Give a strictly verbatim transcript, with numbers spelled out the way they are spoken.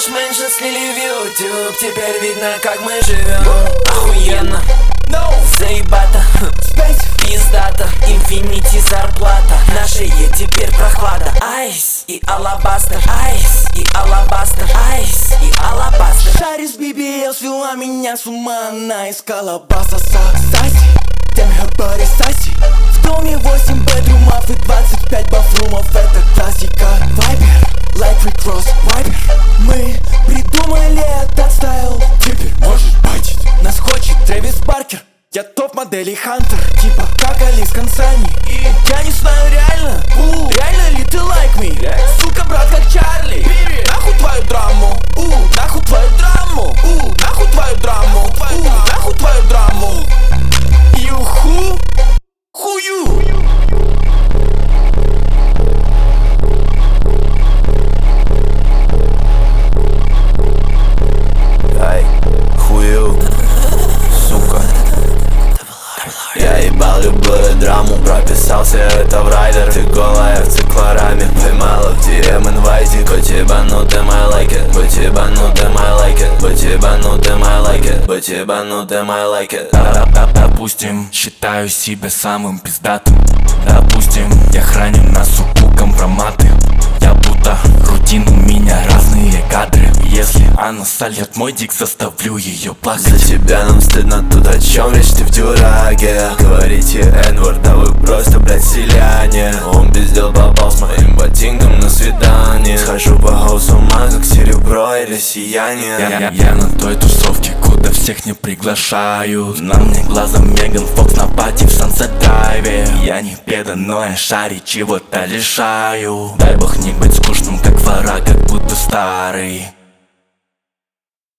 наш меньше слили в YouTube. Теперь видно, как мы живем. Охуенно, заебато, пиздата, инфинити зарплата. На шее теперь прохлада. Айс и алабастер, айс и алабастер, айс и алабастер. Шарис би би эл свела меня с ума. Она искала баса Саси, тем Бори Саси. В доме восемь бедрумов и двадцать пять бафрумов. Это классика. Вайбер, Light Recross, Вайбер. Мы придумали этот стайл. Теперь можешь бачить. Нас хочет Трэвис Баркер. Я топ-модели Хантер, типа как Алис Консани. И я не знаю реально, у, реально ли ты like me? Сука, брат, как Чарли. Нахуй твою драму, у, нахуй твою драму, у, нахуй твою драму, у, нахуй твою драму. Юху, хую. Ай, хую, сука. Я ебал любую драму, прописался это в райдер. Ты голая в циклораме, поймала в ди эм инвайте. Будь ебанутым, I like it. Будь ебанутым, I like it. Будь ебанутым, I like it. Будь ебанутым, I like it. Допустим, считаю себя самым пиздатым. Допустим, я храню на суку компроматы. Я будто рутин, у меня разные кадры. Если она сольет мой дик, заставлю ее плакать. За тебя нам стыдно, тут о чем речь, ты в дюраге. Говорите N-word, да вы просто, блядь, селяне. Он без дел попал с моим ботинком на свидание. Схожу по хаусу ума, как серебро или сияние. Я, я, я на той тусовке, куда всех не приглашают. На мне глазом Меган Фокс на пати в Сансет Драйве. Я не педа, но я шаре чего-то лишаю. Дай бог не быть скучным, как вора, как будто старый.